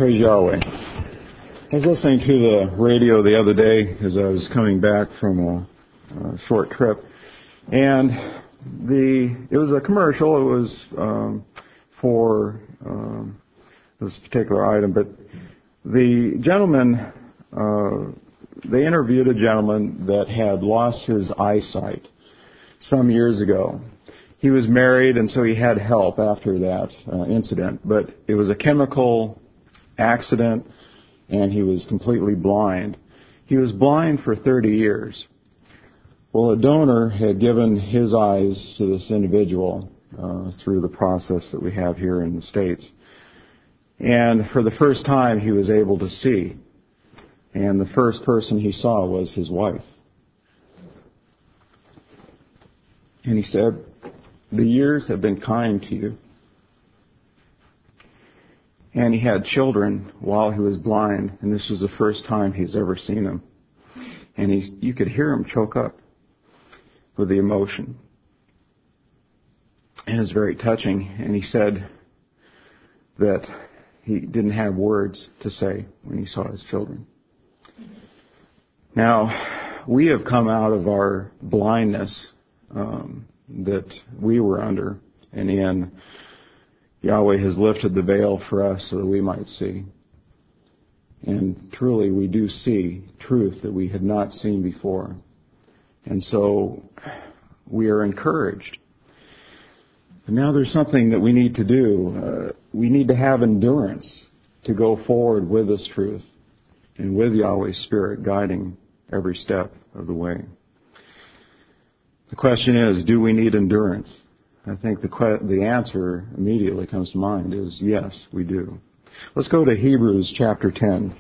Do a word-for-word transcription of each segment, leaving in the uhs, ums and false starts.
Praise Yahweh. I was listening to the radio the other day as I was coming back from a, a short trip, and the it was a commercial. It was um, for um, this particular item, but the gentleman, uh, they interviewed a gentleman that had lost his eyesight some years ago. He was married, and so he had help after that uh, incident, but it was a chemical accident, and he was completely blind. He was blind for thirty years. Well, a donor had given his eyes to this individual uh, through the process that we have here in the States. And for the first time, he was able to see. And the first person he saw was his wife. And he said, "The years have been kind to you." And he had children while he was blind, and this was the first time he's ever seen them. And he's, you could hear him choke up with the emotion. And it was very touching. And he said that he didn't have words to say when he saw his children. Now, we have come out of our blindness um, that we were under and in. Yahweh has lifted the veil for us so that we might see. And truly, we do see truth that we had not seen before. And so, we are encouraged. But now there's something that we need to do. Uh, we need to have endurance to go forward with this truth and with Yahweh's Spirit guiding every step of the way. The question is, do we need endurance? I think the que- the answer immediately comes to mind is yes, we do. Let's go to Hebrews chapter ten.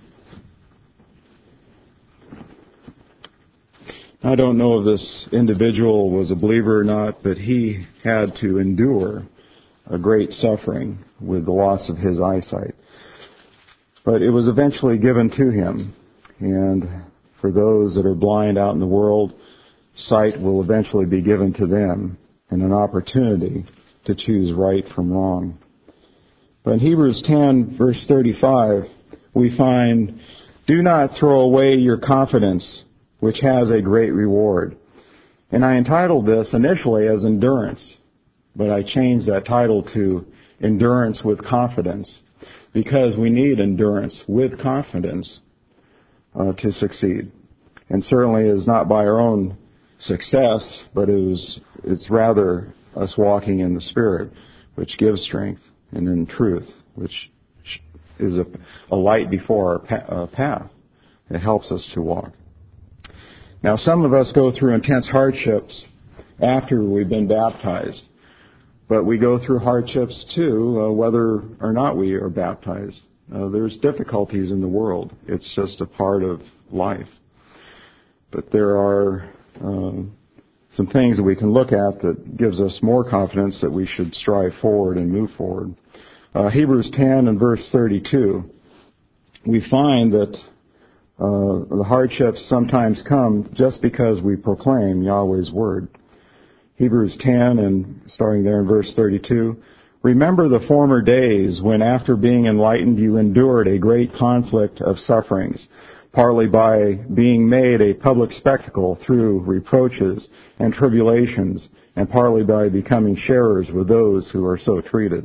I don't know if this individual was a believer or not, but he had to endure a great suffering with the loss of his eyesight. But it was eventually given to him. And for those that are blind out in the world, sight will eventually be given to them, and an opportunity to choose right from wrong. But in Hebrews ten, verse thirty-five, we find, "Do not throw away your confidence, which has a great reward." And I entitled this initially as endurance, but I changed that title to endurance with confidence, because we need endurance with confidence uh, to succeed. And certainly it is not by our own success, but it was, it's rather us walking in the Spirit, which gives strength, and in truth, which is a, a light before our pa- uh, path that helps us to walk. Now, some of us go through intense hardships after we've been baptized, but we go through hardships too, uh, whether or not we are baptized. Uh, there's difficulties in the world. It's just a part of life. But there are Um, some things that we can look at that gives us more confidence that we should strive forward and move forward. Uh, Hebrews ten and verse thirty-two, we find that uh, the hardships sometimes come just because we proclaim Yahweh's word. Hebrews ten and starting there in verse thirty-two, "Remember the former days when after being enlightened you endured a great conflict of sufferings, partly by being made a public spectacle through reproaches and tribulations, and partly by becoming sharers with those who are so treated.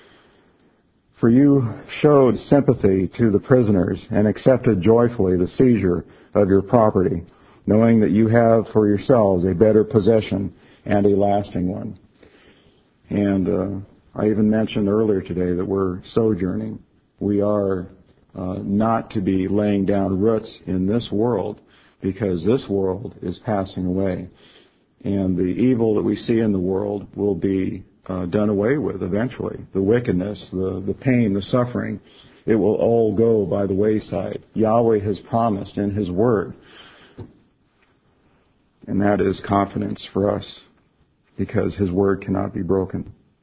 For you showed sympathy to the prisoners and accepted joyfully the seizure of your property, knowing that you have for yourselves a better possession and a lasting one." And uh, I even mentioned earlier today that we're sojourning. We are Uh, not to be laying down roots in this world, because this world is passing away. And the evil that we see in the world will be uh, done away with eventually. The wickedness, the, the pain, the suffering, it will all go by the wayside. Yahweh has promised in His Word. And that is confidence for us, because His Word cannot be broken.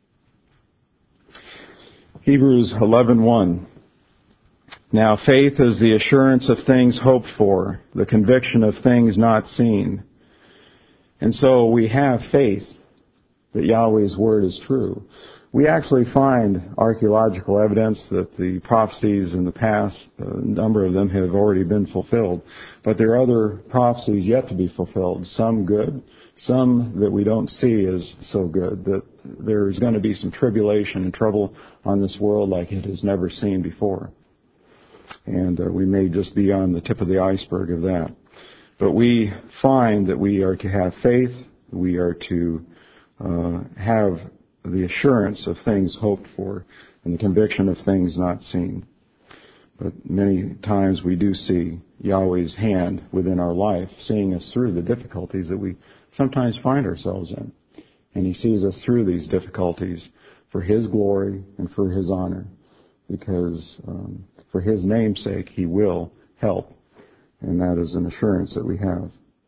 Hebrews eleven one. "Now faith is the assurance of things hoped for, the conviction of things not seen." And so we have faith that Yahweh's word is true. We actually find archaeological evidence that the prophecies in the past, a number of them have already been fulfilled. But there are other prophecies yet to be fulfilled, some good, some that we don't see as so good, that there's going to be some tribulation and trouble on this world like it has never seen before. And uh, we may just be on the tip of the iceberg of that. But we find that we are to have faith, we are to uh, have the assurance of things hoped for and the conviction of things not seen. But many times we do see Yahweh's hand within our life, seeing us through the difficulties that we sometimes find ourselves in. And He sees us through these difficulties for His glory and for His honor, because um, for His name's sake He will help, and that is an assurance that we have.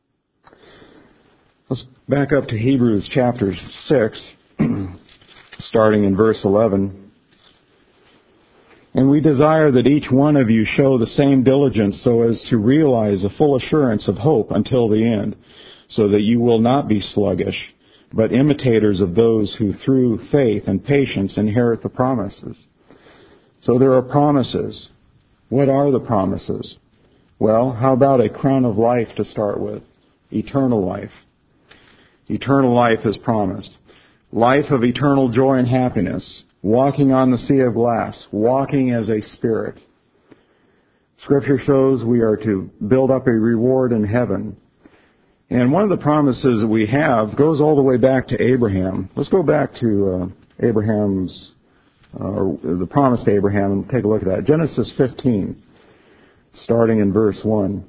Let's back up to Hebrews chapter six. Starting in verse eleven. And we desire that each one of you show the same diligence so as to realize the full assurance of hope until the end, so that you will not be sluggish, but imitators of those who through faith and patience inherit the promises. So there are promises. What are the promises? Well, how about a crown of life to start with? Eternal life. Eternal life is promised. Life of eternal joy and happiness, walking on the sea of glass, walking as a spirit. Scripture shows we are to build up a reward in heaven. And one of the promises that we have goes all the way back to Abraham. Let's go back to uh, Abraham's, uh, or the promise to Abraham, and take a look at that. Genesis fifteen, starting in verse one.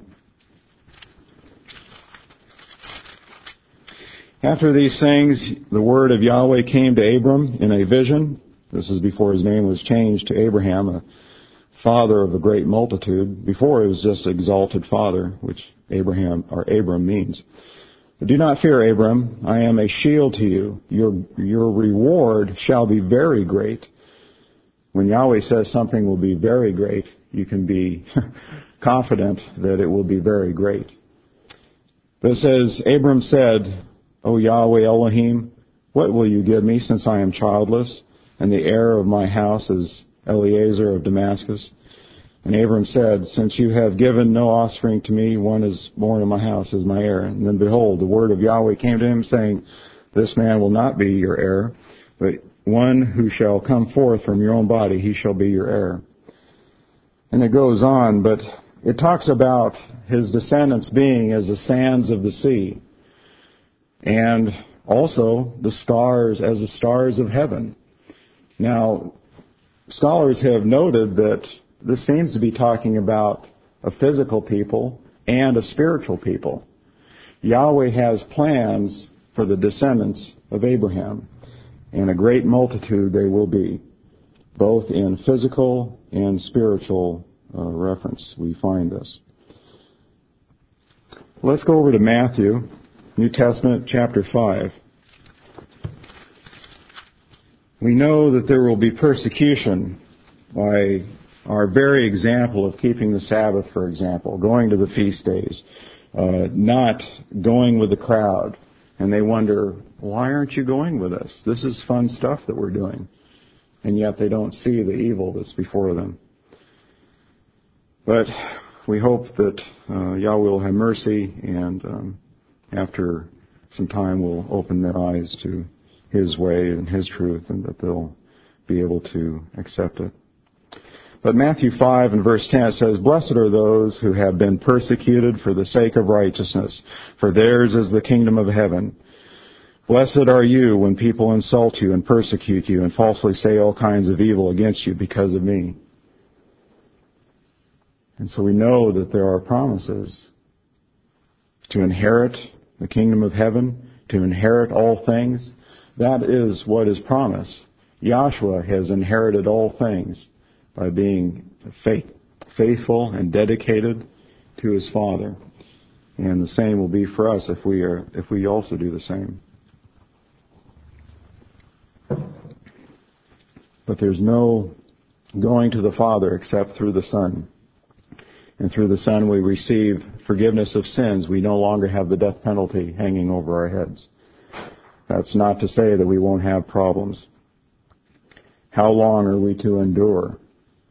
After these things, the word of Yahweh came to Abram in a vision. This is before his name was changed to Abraham, a father of a great multitude. Before it was just exalted father, which Abraham or Abram means. But do not fear, Abram. I am a shield to you. Your your reward shall be very great. When Yahweh says something will be very great, you can be confident that it will be very great. But it says, Abram said, O Yahweh Elohim, what will you give me, since I am childless, and the heir of my house is Eliezer of Damascus? And Abram said, since you have given no offspring to me, one is born in my house as my heir. And then behold, the word of Yahweh came to him, saying, this man will not be your heir, but one who shall come forth from your own body, he shall be your heir. And it goes on, but it talks about his descendants being as the sands of the sea, and also the stars as the stars of heaven. Now, scholars have noted that this seems to be talking about a physical people and a spiritual people. Yahweh has plans for the descendants of Abraham, and a great multitude they will be, both in physical and spiritual uh, reference. We find this. Let's go over to Matthew, New Testament, chapter five. We know that there will be persecution by our very example of keeping the Sabbath, for example, going to the feast days, uh, not going with the crowd. And they wonder, why aren't you going with us? This is fun stuff that we're doing. And yet they don't see the evil that's before them. But we hope that uh, Yahweh will have mercy, and um, after some time will open their eyes to His way and His truth, and that they'll be able to accept it. But Matthew five and verse ten says, blessed are those who have been persecuted for the sake of righteousness, for theirs is the kingdom of heaven. Blessed are you when people insult you and persecute you and falsely say all kinds of evil against you because of me. And so we know that there are promises to inherit the kingdom of heaven, to inherit all things. That is what is promised. Yahshua has inherited all things by being faith, faithful and dedicated to His Father. And the same will be for us if we are, if we also do the same. But there's no going to the Father except through the Son. And through the Son we receive forgiveness of sins. We no longer have the death penalty hanging over our heads. That's not to say that we won't have problems. how long are we to endure?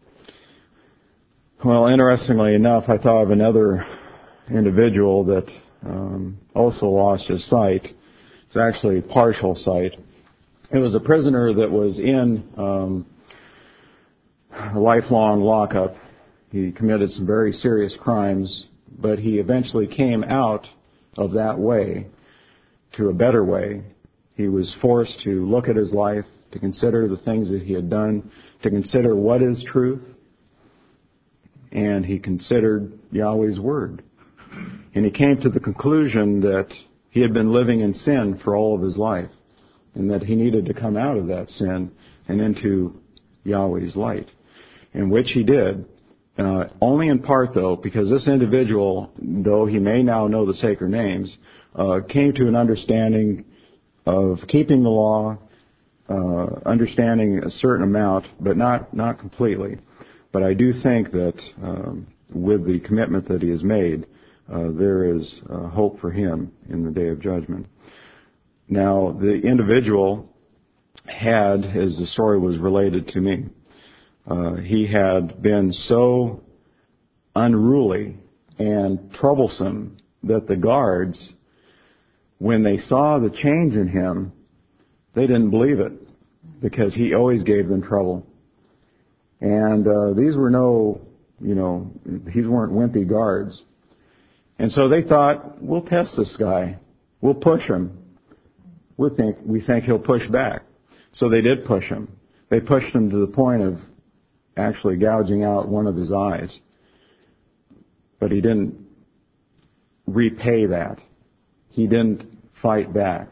Well, interestingly enough, I thought of another individual that um, also lost his sight. It's actually partial sight. It was a prisoner that was in um, a lifelong lockup. He committed some very serious crimes, but he eventually came out of that way to a better way. He was forced to look at his life, to consider the things that he had done, to consider what is truth, and he considered Yahweh's Word. And he came to the conclusion that he had been living in sin for all of his life, and that he needed to come out of that sin and into Yahweh's light, in which he did, uh, only in part though, because this individual, though he may now know the sacred names, uh, came to an understanding of keeping the law, uh, understanding a certain amount, but not, not completely. But I do think that um, with the commitment that he has made, uh, there is uh, hope for him in the day of judgment. Now, the individual had, as the story was related to me, uh, he had been so unruly and troublesome that the guards, when they saw the change in him, they didn't believe it, because he always gave them trouble. And uh, these were no, you know, these weren't wimpy guards. And so they thought, we'll test this guy. We'll push him. We think, we think he'll push back. So they did push him. They pushed him to the point of actually gouging out one of his eyes. But he didn't repay that. He didn't fight back.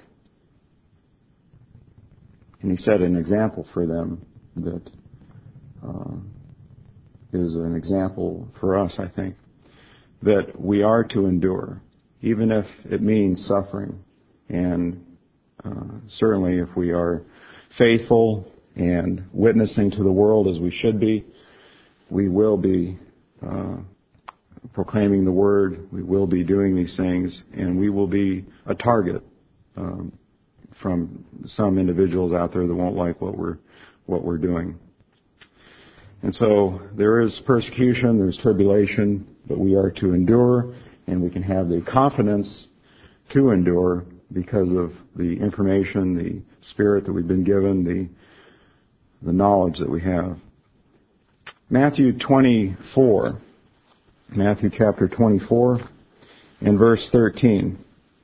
And he set an example for them that uh, is an example for us, I think, that we are to endure, even if it means suffering. And uh, certainly if we are faithful and witnessing to the world as we should be, we will be uh, proclaiming the Word, we will be doing these things, and we will be a target um, from some individuals out there that won't like what we're what we're doing. And so there is persecution, there's tribulation, but we are to endure, and we can have the confidence to endure because of the information, the spirit that we've been given, the the knowledge that we have. Matthew twenty-four, Matthew chapter twenty-four, and verse thirteen.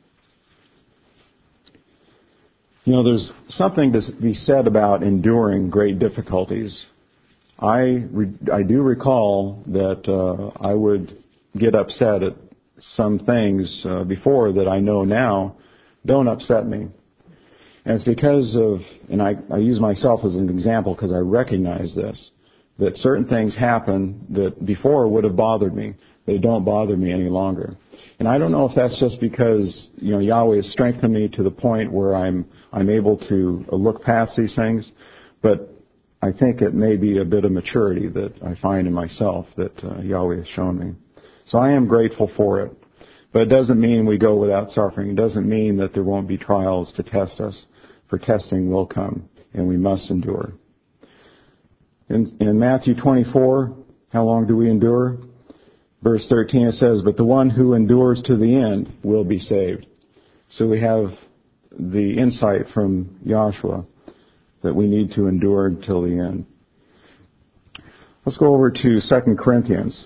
You know, there's something to be said about enduring great difficulties. I, re- I do recall that uh, I would get upset at some things uh, before that I know now don't upset me. And it's because of, and I, I use myself as an example because I recognize this, that certain things happen that before would have bothered me. They don't bother me any longer. And I don't know if that's just because, you know, Yahweh has strengthened me to the point where I'm I'm able to look past these things, but I think it may be a bit of maturity that I find in myself that uh, Yahweh has shown me. So I am grateful for it. But it doesn't mean we go without suffering. It doesn't mean that there won't be trials to test us. For testing will come, and we must endure. In, in Matthew twenty-four, how long do we endure? Verse thirteen, it says, "But the one who endures to the end will be saved." So we have the insight from Joshua that we need to endure until the end. Let's go over to Second Corinthians.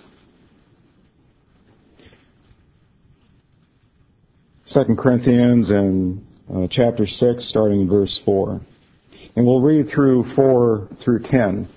Second Corinthians and uh, chapter six, starting in verse four. And we'll read through four through ten.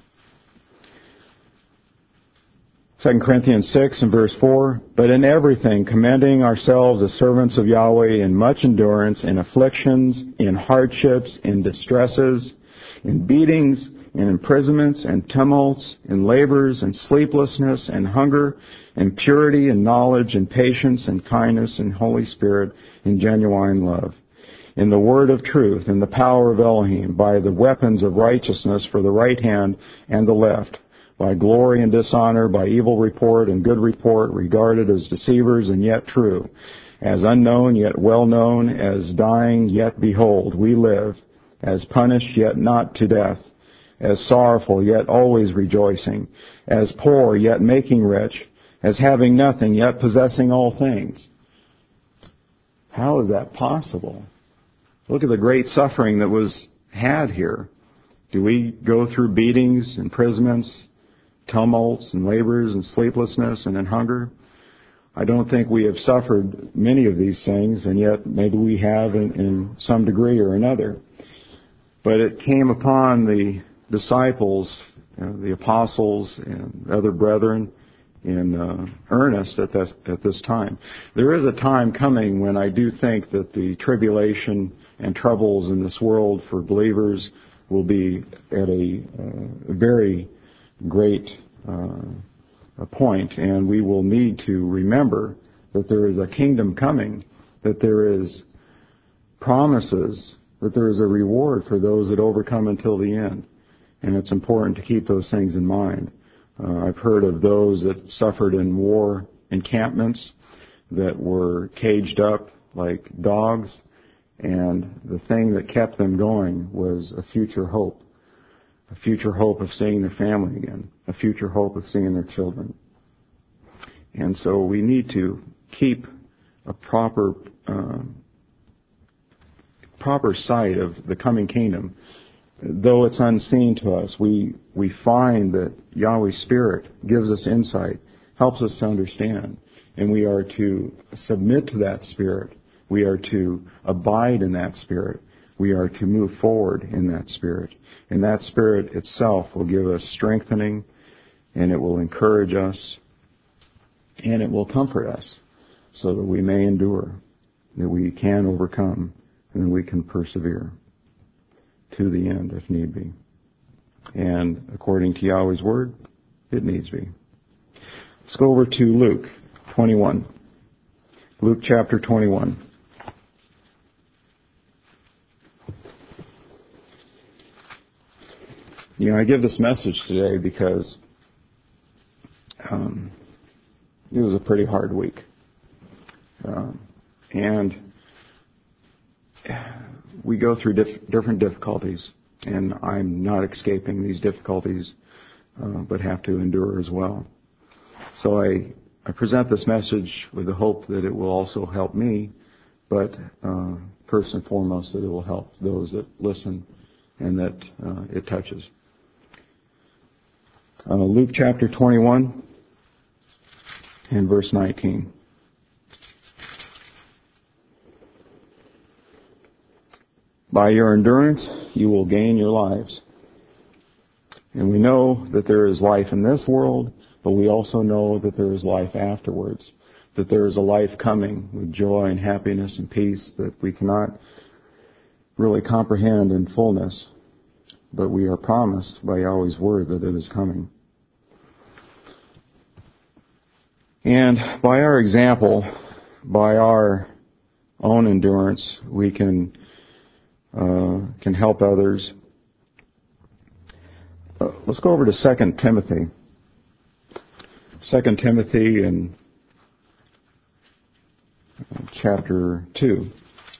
Second Corinthians six and verse four, "But in everything commending ourselves as servants of Yahweh in much endurance, in afflictions, in hardships, in distresses, in beatings, in imprisonments, and tumults, in labors, and sleeplessness, and hunger, and purity, and knowledge, and patience, and kindness, and Holy Spirit, and genuine love, in the word of truth, in the power of Elohim, by the weapons of righteousness for the right hand and the left, by glory and dishonor, by evil report and good report, regarded as deceivers and yet true, as unknown yet well known, as dying yet behold, we live, as punished yet not to death, as sorrowful, yet always rejoicing, as poor, yet making rich, as having nothing, yet possessing all things. How is that possible? Look at the great suffering that was had here. Do we go through beatings, imprisonments, tumults, and labors, and sleeplessness, and in hunger? I don't think we have suffered many of these things, and yet maybe we have in, in some degree or another. But it came upon the disciples, uh, the apostles, and other brethren in uh, earnest at this, at this time. There is a time coming when I do think that the tribulation and troubles in this world for believers will be at a uh, very great uh, a point, and we will need to remember that there is a kingdom coming, that there is promises, that there is a reward for those that overcome until the end. And it's important to keep those things in mind. Uh, I've heard of those that suffered in war encampments that were caged up like dogs, and the thing that kept them going was a future hope, a future hope of seeing their family again, a future hope of seeing their children. And so we need to keep a proper uh, proper sight of the coming kingdom. Though it's unseen to us, we, we find that Yahweh's Spirit gives us insight, helps us to understand, and we are to submit to that Spirit. We are to abide in that Spirit. We are to move forward in that Spirit. And that Spirit itself will give us strengthening, and it will encourage us, and it will comfort us so that we may endure, that we can overcome, and that we can persevere to the end if need be. And according to Yahweh's Word, it needs be. Let's go over to Luke twenty-one. Luke chapter twenty-one. You know, I give this message today because um, it was a pretty hard week. Um, and we go through diff- different difficulties, and I'm not escaping these difficulties, uh, but have to endure as well. So I, I present this message with the hope that it will also help me, but uh, first and foremost that it will help those that listen and that uh, it touches. Uh, Luke chapter twenty-one and verse nineteen. By your endurance you will gain your lives. And we know that there is life in this world, but we also know that there is life afterwards, that there is a life coming with joy and happiness and peace that we cannot really comprehend in fullness, but we are promised by Yahweh's Word that it is coming. And by our example, by our own endurance, we can uh, can help others. Uh, let's go over to Second Timothy. Second Timothy in chapter two.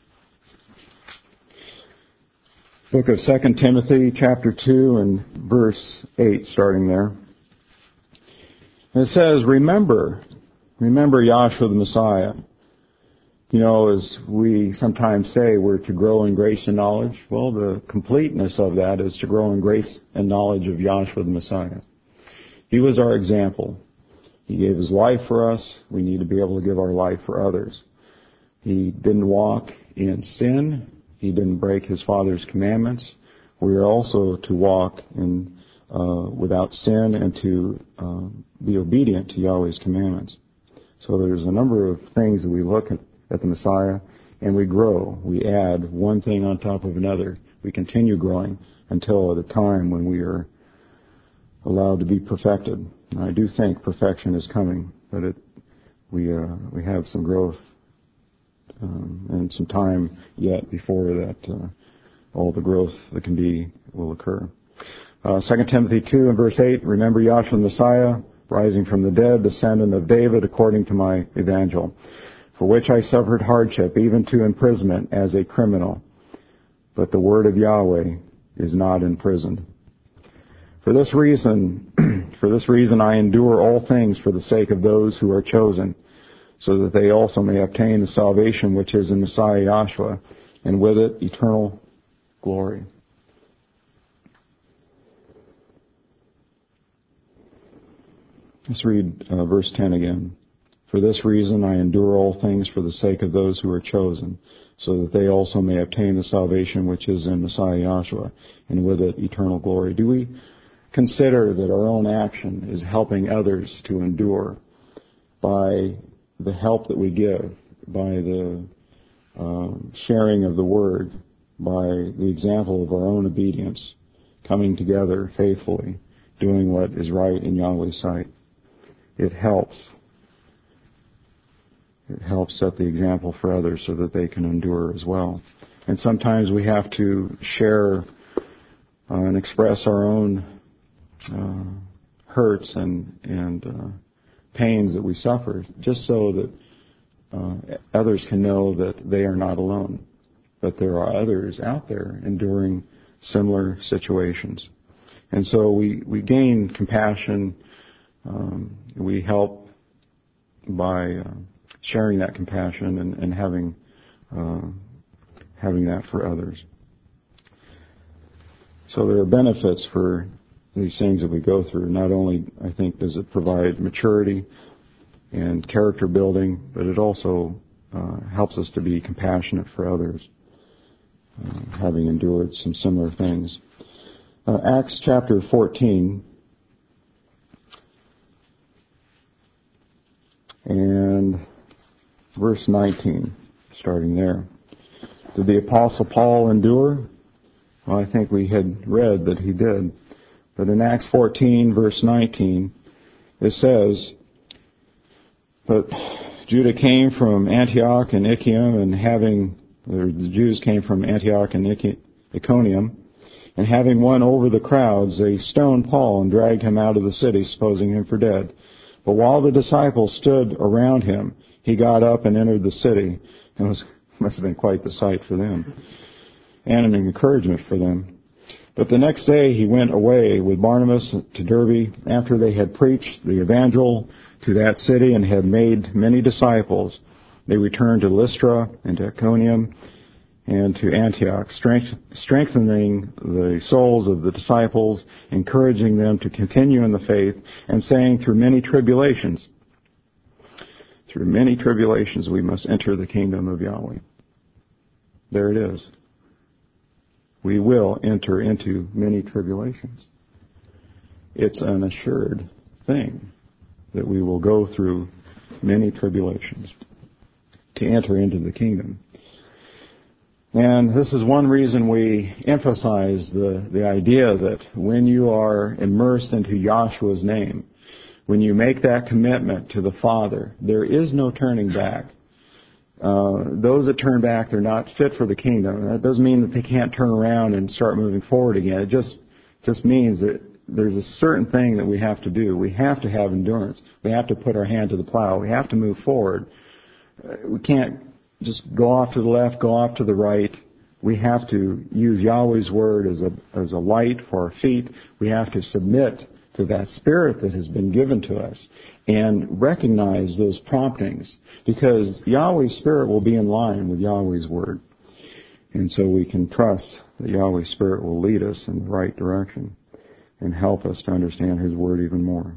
Book of Second Timothy, chapter two, and verse eight, starting there. And it says, "Remember, remember Yahshua the Messiah." You know, as we sometimes say, we're to grow in grace and knowledge. Well, the completeness of that is to grow in grace and knowledge of Yahshua the Messiah. He was our example. He gave His life for us. We need to be able to give our life for others. He didn't walk in sin. He didn't break His Father's commandments. We are also to walk in uh, without sin and to uh, be obedient to Yahweh's commandments. So there's a number of things that we look at, at the Messiah, and we grow. We add one thing on top of another. We continue growing until at a time when we are allowed to be perfected. And I do think perfection is coming, but it, we uh, we have some growth um, and some time yet before that uh, all the growth that can be will occur. Uh, Second Timothy two and verse eight, "Remember Yahshua the Messiah, rising from the dead, descendant of David, according to my evangel, for which I suffered hardship, even to imprisonment as a criminal. But the word of Yahweh is not imprisoned." For this reason, for this reason I endure all things for the sake of those who are chosen, so that they also may obtain the salvation which is in Messiah Yahshua, and with it eternal glory. Let's read uh, verse ten again. For this reason I endure all things for the sake of those who are chosen, so that they also may obtain the salvation which is in Messiah Yahshua, and with it eternal glory. Do we consider that our own action is helping others to endure by the help that we give, by the uh, sharing of the Word, by the example of our own obedience, coming together faithfully, doing what is right in Yahweh's sight? It helps. It helps set the example for others so that they can endure as well. And sometimes we have to share uh, and express our own uh, hurts and, and uh, pains that we suffer, just so that uh, others can know that they are not alone, that there are others out there enduring similar situations. And so we, we gain compassion. Um, we help by uh, sharing that compassion and, and having uh, having that for others. So there are benefits for these things that we go through. Not only, I think, does it provide maturity and character building, but it also uh, helps us to be compassionate for others, uh, having endured some similar things. Uh, Acts chapter fourteen. And verse nineteen, starting there. Did the Apostle Paul endure? Well, I think we had read that he did. But in Acts fourteen, verse nineteen, it says, But Judah came from Antioch and Iconium, and having, or the Jews came from Antioch and Iconium, and having won over the crowds, they stoned Paul and dragged him out of the city, supposing him for dead. But while the disciples stood around him, he got up and entered the city. It was, must have been quite the sight for them, and an encouragement for them. But the next day he went away with Barnabas to Derbe, after they had preached the evangel to that city and had made many disciples. They returned to Lystra and to Iconium and to Antioch, strengthening the souls of the disciples, encouraging them to continue in the faith, and saying, through many tribulations, through many tribulations we must enter the kingdom of Yahweh. There it is. We will enter into many tribulations. It's an assured thing that we will go through many tribulations to enter into the kingdom. And this is one reason we emphasize the, the idea that when you are immersed into Yahshua's name, when you make that commitment to the Father, there is no turning back. Uh, those that turn back, they're not fit for the kingdom. That doesn't mean that they can't turn around and start moving forward again. It just just means that there's a certain thing that we have to do. We have to have endurance. We have to put our hand to the plow. We have to move forward. Uh, we can't just go off to the left, go off to the right. We have to use Yahweh's word as a as a light for our feet. We have to submit to that spirit that has been given to us and recognize those promptings, because Yahweh's spirit will be in line with Yahweh's word. And so we can trust that Yahweh's spirit will lead us in the right direction and help us to understand his word even more.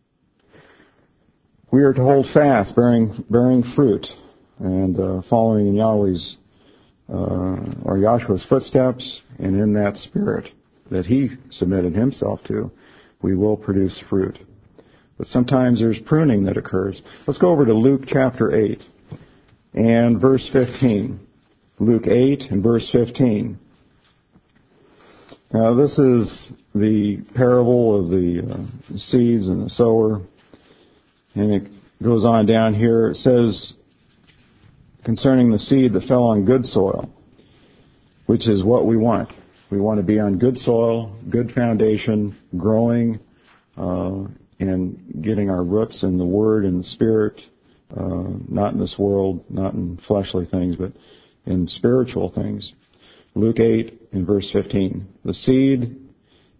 We are to hold fast, bearing bearing fruit, and uh, following in Yahweh's uh, or Yahshua's footsteps, and in that spirit that he submitted himself to, we will produce fruit. But sometimes there's pruning that occurs. Let's go over to Luke chapter eight and verse fifteen. Luke eight and verse fifteen. Now this is the parable of the uh, seeds and the sower. And it goes on down here. It says, concerning the seed that fell on good soil, which is what we want. We want to be on good soil, good foundation, growing, uh, and getting our roots in the Word and the Spirit, uh, not in this world, not in fleshly things, but in spiritual things. Luke eight and verse fifteen. The seed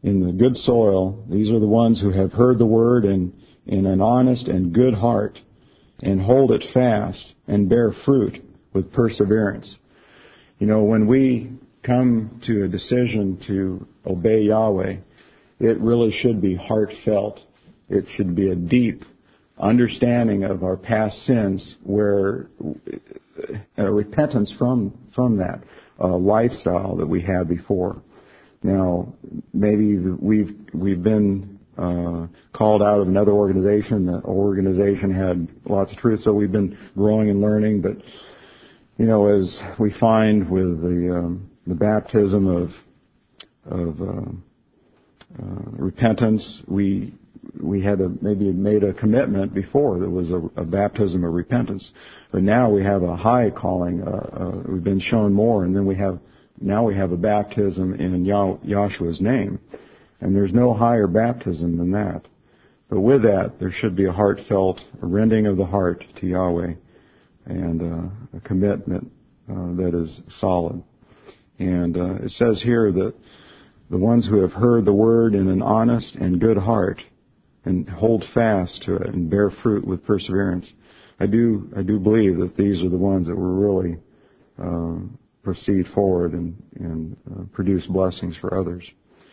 in the good soil. These are the ones who have heard the word in, in an honest and good heart, and hold it fast and bear fruit with perseverance. You know, when we come to a decision to obey Yahweh, it really should be heartfelt. It should be a deep understanding of our past sins, where uh, repentance from from that uh, lifestyle that we had before. Now, maybe we've we've been uh, called out of another organization. The organization had lots of truth, so we've been growing and learning. But you know, as we find with the um, the baptism of of uh, uh, repentance, we we had a, maybe made a commitment before. There was a, a baptism of repentance, but now we have a high calling. Uh, uh, we've been shown more, and then we have now we have a baptism in Yah- Yahshua's name, and there's no higher baptism than that. But with that, there should be a heartfelt a rending of the heart to Yahweh, and uh, a commitment uh, that is solid. And uh, it says here that the ones who have heard the word in an honest and good heart, and hold fast to it and bear fruit with perseverance. I do I do believe that these are the ones that will really uh, proceed forward and, and uh, produce blessings for others.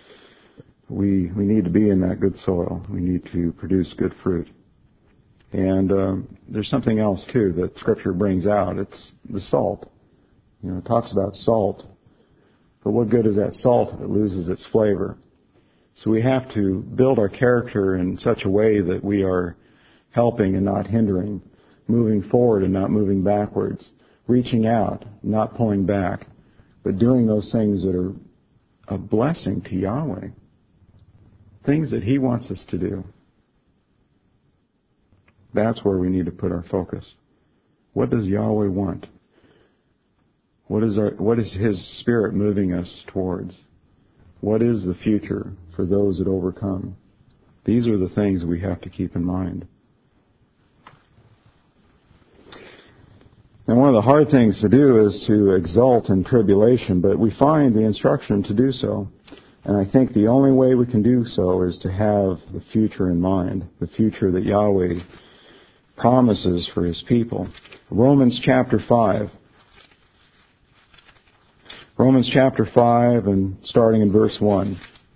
We we need to be in that good soil. We need to produce good fruit. And um, there's something else too that Scripture brings out. It's the salt. You know, it talks about salt. But what good is that salt if it loses its flavor? So we have to build our character in such a way that we are helping and not hindering, moving forward and not moving backwards, reaching out, not pulling back, but doing those things that are a blessing to Yahweh, things that He wants us to do. That's where we need to put our focus. What does Yahweh want? What is our, what is His Spirit moving us towards? What is the future for those that overcome? These are the things we have to keep in mind. And one of the hard things to do is to exult in tribulation, but we find the instruction to do so. And I think the only way we can do so is to have the future in mind, the future that Yahweh promises for His people. Romans chapter five. Romans chapter five, and starting in verse one.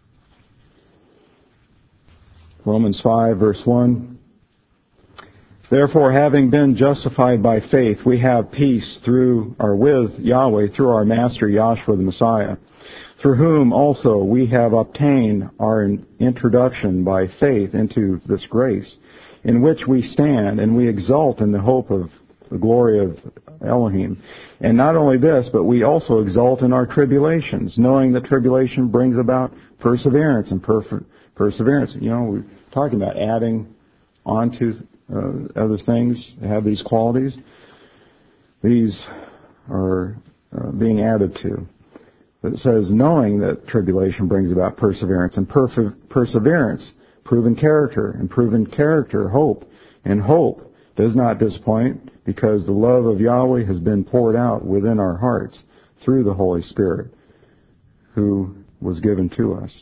Romans five, verse one. Therefore, having been justified by faith, we have peace through or with Yahweh through our Master Yahshua the Messiah, through whom also we have obtained our introduction by faith into this grace, in which we stand, and we exult in the hope of the glory of Elohim. And not only this, but we also exult in our tribulations, knowing that tribulation brings about perseverance, and perf- perseverance. You know, we're talking about adding on to uh, other things, have these qualities. These are uh, being added to. But it says, knowing that tribulation brings about perseverance, and perf- perseverance, proven character, and proven character, hope, and hope does not disappoint, because the love of Yahweh has been poured out within our hearts through the Holy Spirit, who was given to us.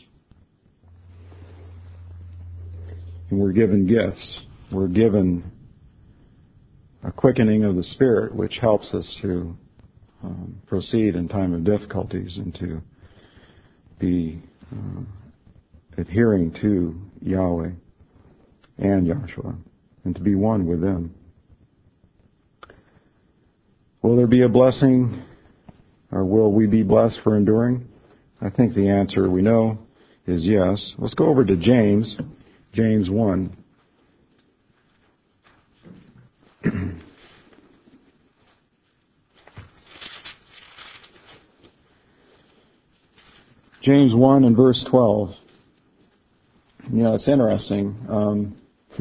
And we're given gifts. We're given a quickening of the Spirit, which helps us to um, proceed in time of difficulties and to be uh, adhering to Yahweh and Yahshua, and to be one with them. Will there be a blessing, or will we be blessed for enduring? I think the answer we know is yes. Let's go over to James, James one. James one and verse twelve. You know, it's interesting. Um,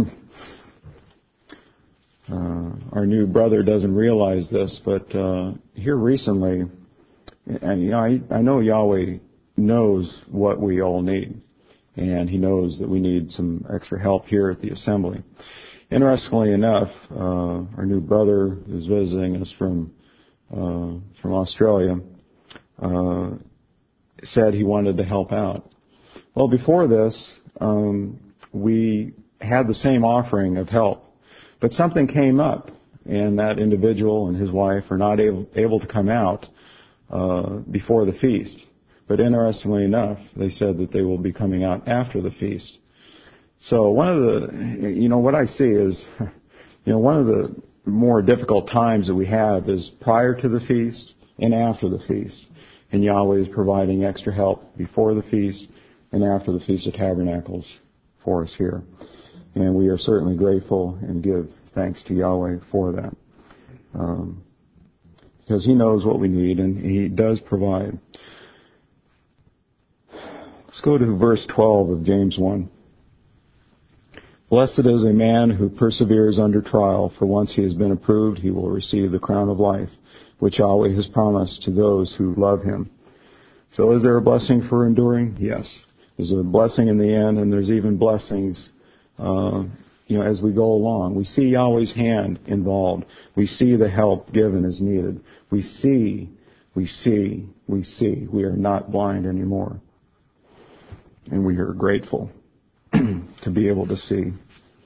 Uh, our new brother doesn't realize this, but uh, here recently, and you know, I, I know Yahweh knows what we all need, and He knows that we need some extra help here at the assembly. Interestingly enough, uh, our new brother who's visiting us from uh, from Australia uh, said he wanted to help out. Well, before this, um, we had the same offering of help, but something came up, and that individual and his wife are not able, able to come out uh, before the feast. But interestingly enough, they said that they will be coming out after the feast. So one of the, you know, what I see is, you know, one of the more difficult times that we have is prior to the feast and after the feast. And Yahweh is providing extra help before the feast and after the Feast of Tabernacles for us here. And we are certainly grateful and give thanks to Yahweh for that. Um, because He knows what we need and He does provide. Let's go to verse twelve of James one. Blessed is a man who perseveres under trial, for once he has been approved, he will receive the crown of life, which Yahweh has promised to those who love Him. So is there a blessing for enduring? Yes. There's a blessing in the end, and there's even blessings, uh, you know, as we go along. We see Yahweh's hand involved. We see the help given as needed. We see, we see, we see. We are not blind anymore. And we are grateful to be able to see,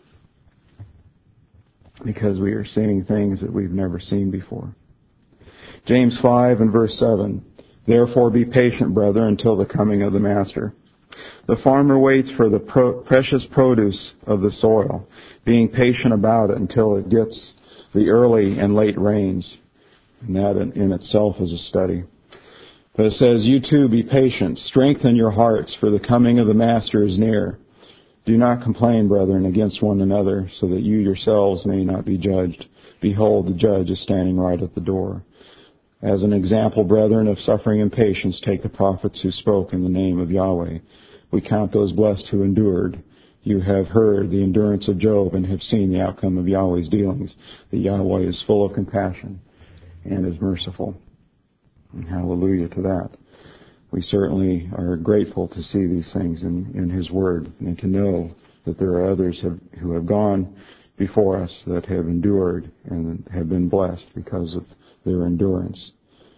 because we are seeing things that we've never seen before. James five and verse seven. Therefore be patient, brethren, until the coming of the Master. The farmer waits for the pro- precious produce of the soil, being patient about it until it gets the early and late rains. And that in, in itself is a study. But it says, you too be patient, strengthen your hearts, for the coming of the Master is near. Do not complain, brethren, against one another, so that you yourselves may not be judged. Behold, the judge is standing right at the door. As an example, brethren, of suffering and patience, take the prophets who spoke in the name of Yahweh. We count those blessed who endured. You have heard the endurance of Job and have seen the outcome of Yahweh's dealings, that Yahweh is full of compassion and is merciful. And hallelujah to that. We certainly are grateful to see these things in, in His Word, and to know that there are others have, who have gone before us that have endured and have been blessed because of their endurance.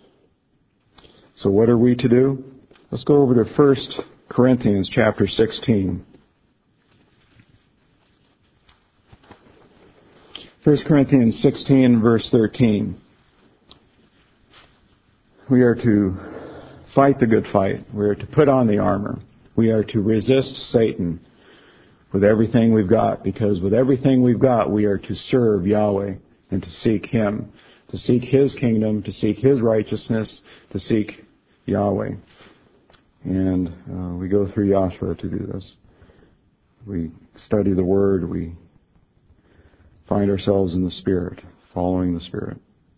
So what are we to do? Let's go over to First Corinthians chapter sixteen. First Corinthians sixteen, verse thirteen. We are to fight the good fight. We are to put on the armor. We are to resist Satan with everything we've got, because with everything we've got, we are to serve Yahweh and to seek Him, to seek His kingdom, to seek His righteousness, to seek Yahweh. And uh, we go through Joshua to do this. We study the Word. We find ourselves in the Spirit, following the Spirit.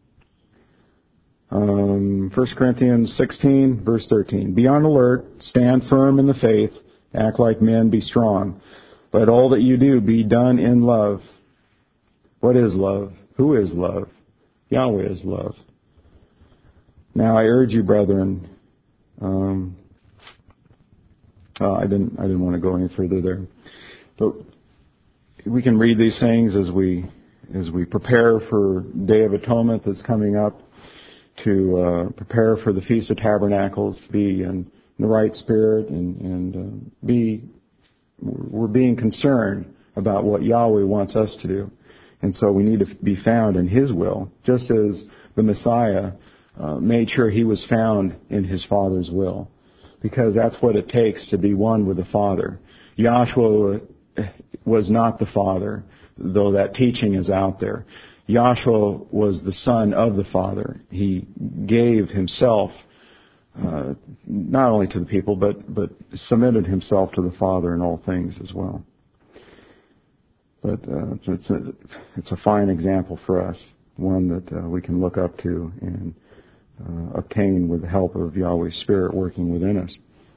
Um, First Corinthians sixteen, verse thirteen. Be on alert, stand firm in the faith, act like men, be strong. Let all that you do be done in love. What is love? Who is love? Yahweh is love. Now I urge you, brethren, um, uh, I didn't I didn't want to go any further there, but we can read these things as we as we prepare for Day of Atonement that's coming up, to uh, prepare for the Feast of Tabernacles, to be in the right spirit, and, and uh, be we're being concerned about what Yahweh wants us to do. And so we need to be found in His will, just as the Messiah uh, made sure He was found in His Father's will, because that's what it takes to be one with the Father. Yahshua was not the Father, though that teaching is out there. Yahshua was the Son of the Father. He gave Himself uh, not only to the people, but, but submitted Himself to the Father in all things as well. But uh, it's, a, it's a fine example for us, one that uh, we can look up to and uh, obtain with the help of Yahweh's Spirit working within us.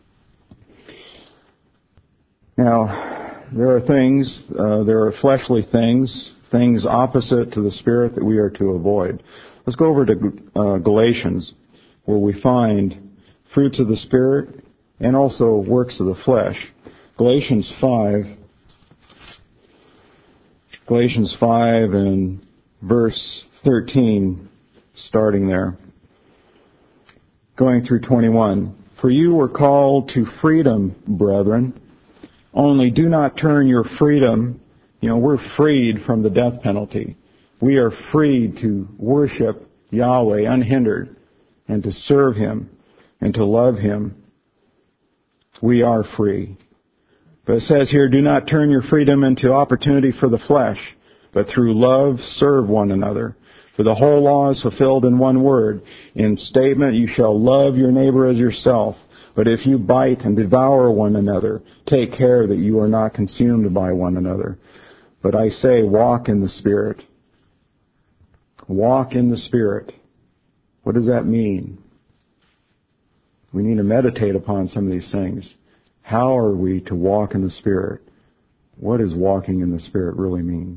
Now, there are things, uh, there are fleshly things, things opposite to the Spirit that we are to avoid. Let's go over to uh, Galatians, where we find fruits of the Spirit and also works of the flesh. Galatians five, Galatians five and verse thirteen, starting there, going through twenty-one. For you were called to freedom, brethren. Only do not turn your freedom, you know, we're freed from the death penalty. We are freed to worship Yahweh unhindered and to serve Him and to love Him. We are free. But it says here, do not turn your freedom into opportunity for the flesh, but through love serve one another. For the whole law is fulfilled in one word. In statement, you shall love your neighbor as yourself. But if you bite and devour one another, take care that you are not consumed by one another. But I say, walk in the Spirit. Walk in the Spirit. What does that mean? We need to meditate upon some of these things. How are we to walk in the Spirit? What does walking in the Spirit really mean?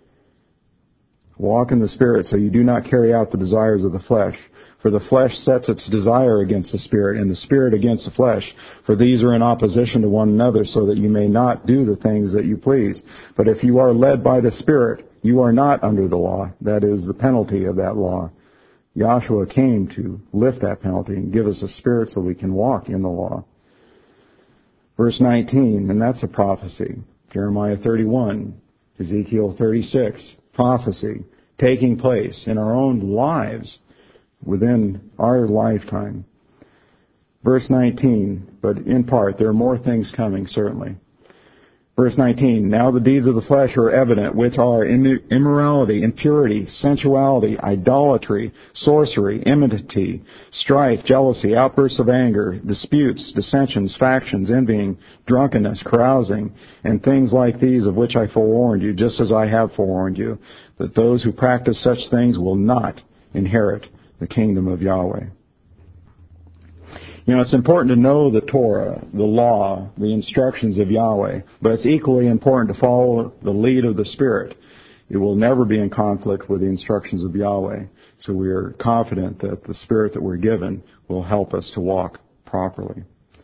Walk in the Spirit so you do not carry out the desires of the flesh. For the flesh sets its desire against the Spirit, and the Spirit against the flesh. For these are in opposition to one another, so that you may not do the things that you please. But if you are led by the Spirit, you are not under the law. That is the penalty of that law. Yahshua came to lift that penalty and give us a spirit so we can walk in the law. Verse nineteen, and that's a prophecy. Jeremiah thirty-one, Ezekiel thirty-six, prophecy taking place in our own lives within our lifetime. Verse nineteen, but in part, there are more things coming, certainly. Verse nineteen, now the deeds of the flesh are evident, which are immorality, impurity, sensuality, idolatry, sorcery, enmity, strife, jealousy, outbursts of anger, disputes, dissensions, factions, envying, drunkenness, carousing, and things like these, of which I forewarned you, just as I have forewarned you, that those who practice such things will not inherit the kingdom of Yahweh. You know, it's important to know the Torah, the law, the instructions of Yahweh, but it's equally important to follow the lead of the Spirit. It will never be in conflict with the instructions of Yahweh. So we are confident that the Spirit that we're given will help us to walk properly.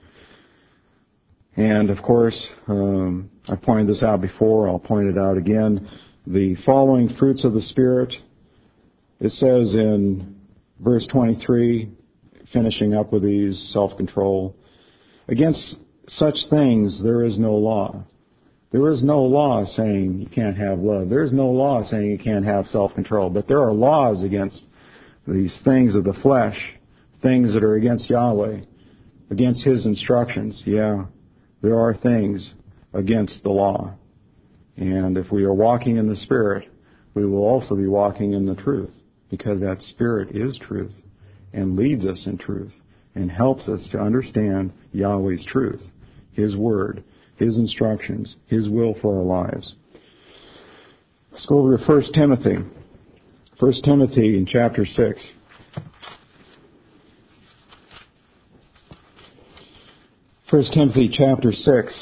And, of course, um, I pointed this out before. I'll point it out again. The following fruits of the Spirit, it says in verse twenty-three, finishing up with these, self-control. Against such things there is no law. There is no law saying you can't have love. There is no law saying you can't have self-control. But there are laws against these things of the flesh, things that are against Yahweh, against His instructions. Yeah, there are things against the law. And if we are walking in the Spirit, we will also be walking in the truth, because that Spirit is truth and leads us in truth and helps us to understand Yahweh's truth, His Word, His instructions, His will for our lives. Let's go over to First Timothy. First Timothy in chapter six. First Timothy chapter six.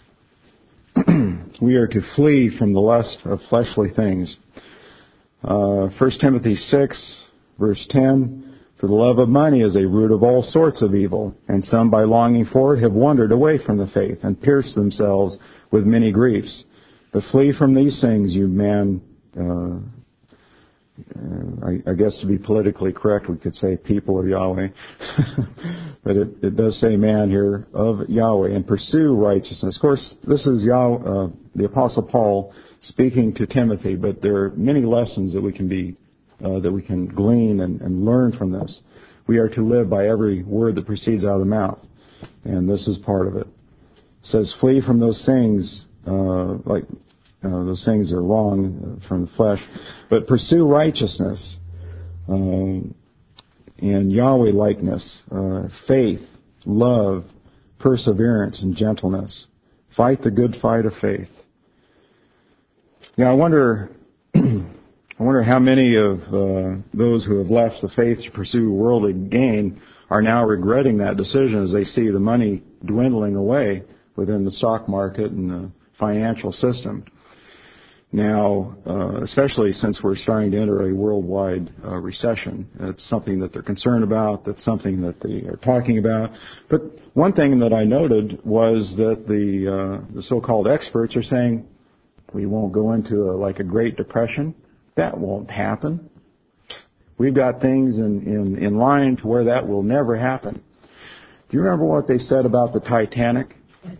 We are to flee from the lust of fleshly things. Uh, First Timothy six, verse ten. For the love of money is a root of all sorts of evil, and some by longing for it have wandered away from the faith and pierced themselves with many griefs. But flee from these things, you man, uh, uh, I, I guess to be politically correct, we could say people of Yahweh. But it, it does say man here, of Yahweh, and pursue righteousness. Of course, this is Yah, uh, the Apostle Paul speaking to Timothy, but there are many lessons that we can be Uh, that we can glean and, and learn from this. We are to live by every word that proceeds out of the mouth, and this is part of it. It says, flee from those things, uh, like uh, those things are wrong from the flesh, but pursue righteousness uh, and Yahweh likeness, uh, faith, love, perseverance, and gentleness. Fight the good fight of faith. Now, I wonder. I wonder how many of uh, those who have left the faith to pursue worldly gain are now regretting that decision as they see the money dwindling away within the stock market and the financial system. Now, uh, especially since we're starting to enter a worldwide uh, recession, it's something that they're concerned about. That's something that they are talking about. But one thing that I noted was that the uh, the so-called experts are saying we won't go into a, like a Great Depression. That won't happen. We've got things in, in, in line to where that will never happen. Do you remember what they said about the Titanic?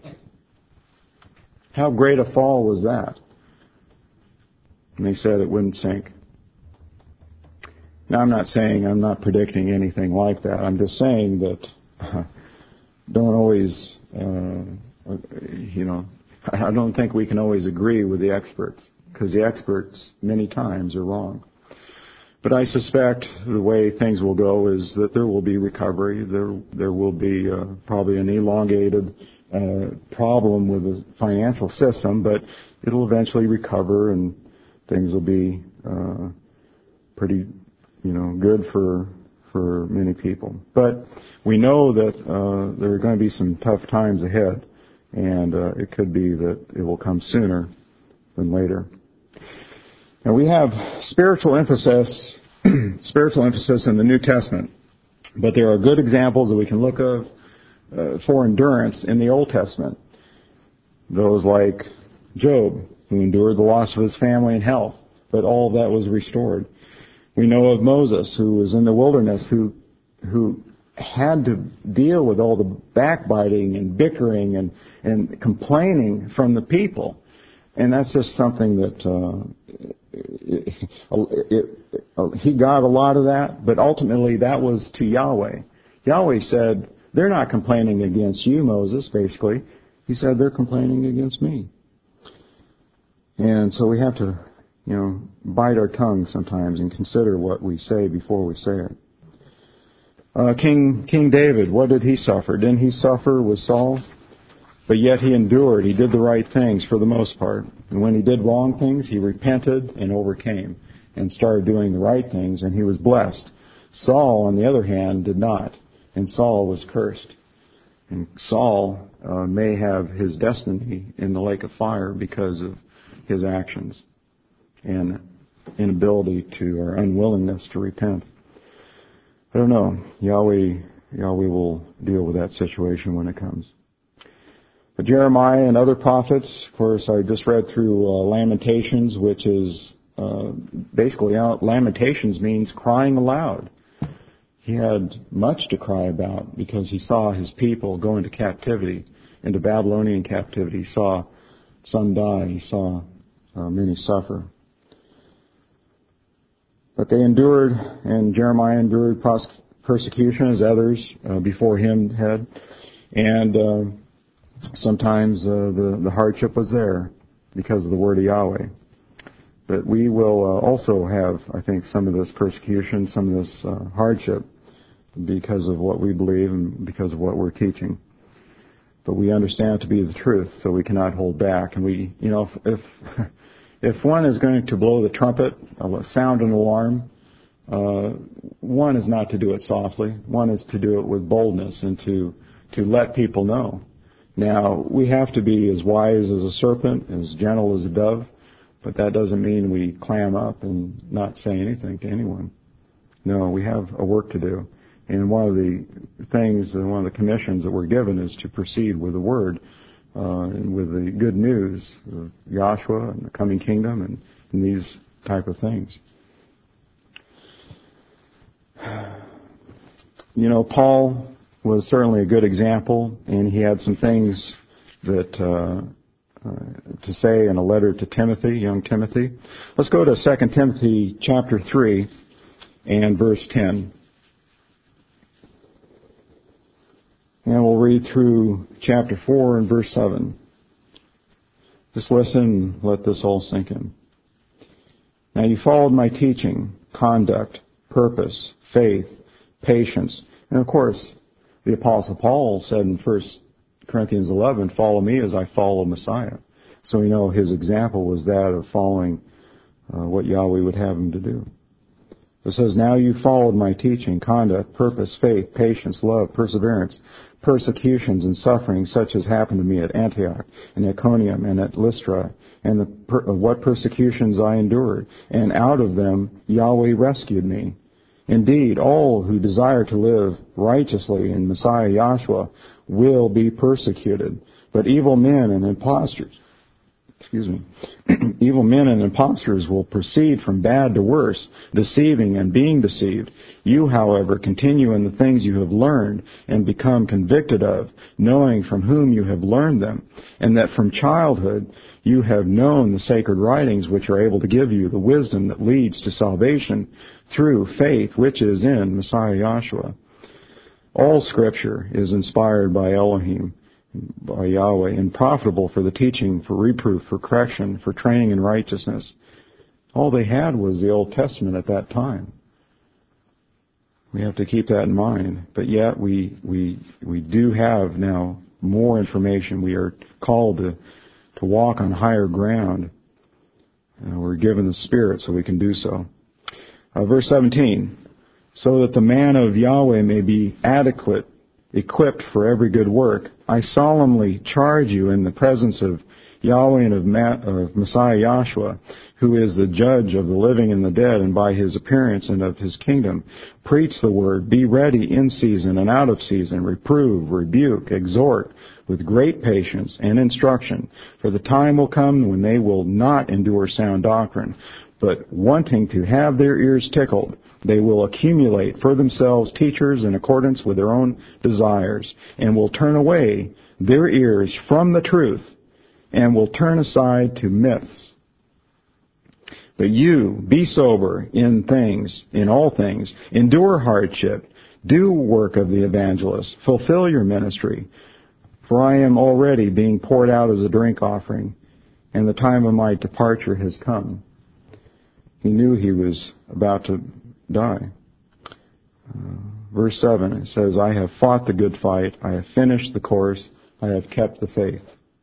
How great a fall was that? And they said it wouldn't sink. Now, I'm not saying, I'm not predicting anything like that. I'm just saying that uh, don't always, uh, you know, I don't think we can always agree with the experts, because the experts many times are wrong. But I suspect the way things will go is that there will be recovery. There, there will be uh, probably an elongated uh, problem with the financial system, but it'll eventually recover and things will be uh, pretty, you know, good for for many people. But we know that uh, there are going to be some tough times ahead, and uh, it could be that it will come sooner than later. Now we have spiritual emphasis, spiritual emphasis in the New Testament, but there are good examples that we can look of uh, for endurance in the Old Testament. Those like Job, who endured the loss of his family and health, but all of that was restored. We know of Moses, who was in the wilderness, who who had to deal with all the backbiting and bickering and, and complaining from the people. And that's just something that uh, it, it, it, he got a lot of that, but ultimately that was to Yahweh. Yahweh said, they're not complaining against you, Moses, basically. He said, they're complaining against me. And so we have to, you know, bite our tongue sometimes and consider what we say before we say it. Uh, King King David, what did he suffer? Didn't he suffer with Saul? But yet he endured. He did the right things for the most part. And when he did wrong things, he repented and overcame and started doing the right things, and he was blessed. Saul, on the other hand, did not, and Saul was cursed. And Saul uh, may have his destiny in the lake of fire because of his actions and inability to, or unwillingness to repent. I don't know. Yahweh, Yahweh will deal with that situation when it comes. But Jeremiah and other prophets, of course, I just read through uh, Lamentations, which is uh, basically, uh, Lamentations means crying aloud. He had much to cry about because he saw his people go into captivity, into Babylonian captivity. He saw some die. He saw uh, many suffer. But they endured, and Jeremiah endured persecution as others uh, before him had. And uh, sometimes uh, the, the hardship was there because of the word of Yahweh. But we will uh, also have, I think, some of this persecution, some of this uh, hardship because of what we believe and because of what we're teaching. But we understand it to be the truth, so we cannot hold back. And we, you know, if if, if one is going to blow the trumpet, sound an alarm, uh, one is not to do it softly. One is to do it with boldness and to to let people know. Now, we have to be as wise as a serpent, as gentle as a dove, but that doesn't mean we clam up and not say anything to anyone. No, we have a work to do. And one of the things, and one of the commissions that we're given is to proceed with the Word uh, and with the good news of Yahshua and the coming kingdom and, and these type of things. You know, Paul was certainly a good example, and he had some things that uh, uh, to say in a letter to Timothy, young Timothy. Let's go to Second Timothy chapter three and verse ten. And we'll read through chapter four and verse seven. Just listen and let this all sink in. Now you followed my teaching, conduct, purpose, faith, patience. And of course, the Apostle Paul said in First Corinthians eleven, follow me as I follow Messiah. So we know his example was that of following uh, what Yahweh would have him to do. It says, now you followed my teaching, conduct, purpose, faith, patience, love, perseverance, persecutions and sufferings such as happened to me at Antioch and Iconium and at Lystra, and the per- what persecutions I endured. And out of them Yahweh rescued me. Indeed, all who desire to live righteously in Messiah Yahshua will be persecuted. But evil men and impostors excuse me, evil men and impostors will proceed from bad to worse, deceiving and being deceived. You, however, continue in the things you have learned and become convicted of, knowing from whom you have learned them, and that from childhood you have known the sacred writings, which are able to give you the wisdom that leads to salvation through faith, which is in Messiah Yahshua. All Scripture is inspired by Elohim, by Yahweh, and profitable for the teaching, for reproof, for correction, for training in righteousness. All they had was the Old Testament at that time. We have to keep that in mind. But yet we we we do have now more information. We are called to, to walk on higher ground. Uh, we're given the Spirit so we can do so. Uh, verse seventeen, so that the man of Yahweh may be adequate, equipped for every good work, I solemnly charge you in the presence of Yahweh and of, Ma- of Messiah Yahshua, who is the judge of the living and the dead, and by his appearance and of his kingdom, preach the word, be ready in season and out of season, reprove, rebuke, exhort, with great patience and instruction. For the time will come when they will not endure sound doctrine, but wanting to have their ears tickled, they will accumulate for themselves teachers in accordance with their own desires, and will turn away their ears from the truth, and will turn aside to myths. But you, be sober in things, in all things, endure hardship, do work of the evangelist, fulfill your ministry, for I am already being poured out as a drink offering, and the time of my departure has come. He knew he was about to die. Uh, verse seven, it says, I have fought the good fight, I have finished the course, I have kept the faith.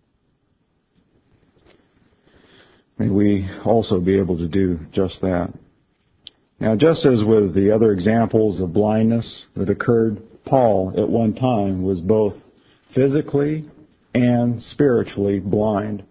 May we also be able to do just that. Now, just as with the other examples of blindness that occurred, Paul at one time was both physically and spiritually blind.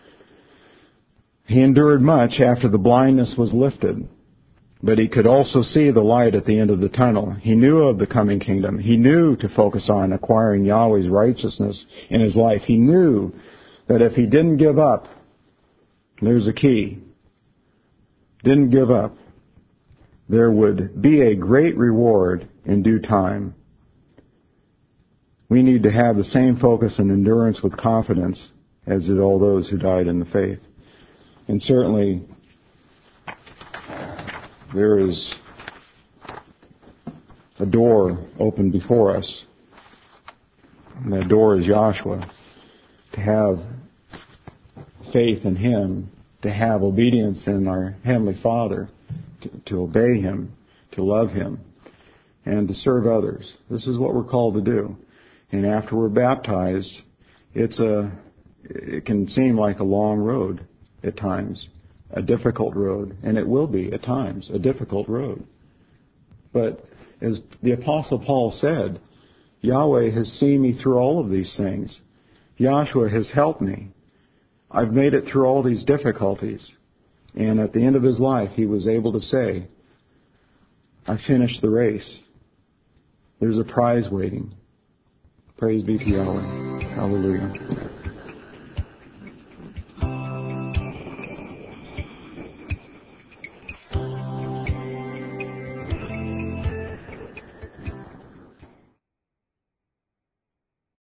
He endured much after the blindness was lifted, but he could also see the light at the end of the tunnel. He knew of the coming kingdom. He knew to focus on acquiring Yahweh's righteousness in his life. He knew that if he didn't give up, there's a key, didn't give up, there would be a great reward in due time. We need to have the same focus and endurance with confidence as did all those who died in the faith. And certainly, there is a door open before us. And that door is Yahshua. To have faith in Him, to have obedience in our Heavenly Father, to, to obey Him, to love Him, and to serve others. This is what we're called to do. And after we're baptized, it's a, it can seem like a long road at times, a difficult road, and it will be at times a difficult road. But as the Apostle Paul said, Yahweh has seen me through all of these things. Yahshua has helped me. I've made it through all these difficulties. And at the end of his life, he was able to say, I finished the race. There's a prize waiting. Praise be to Yahweh. Hallelujah.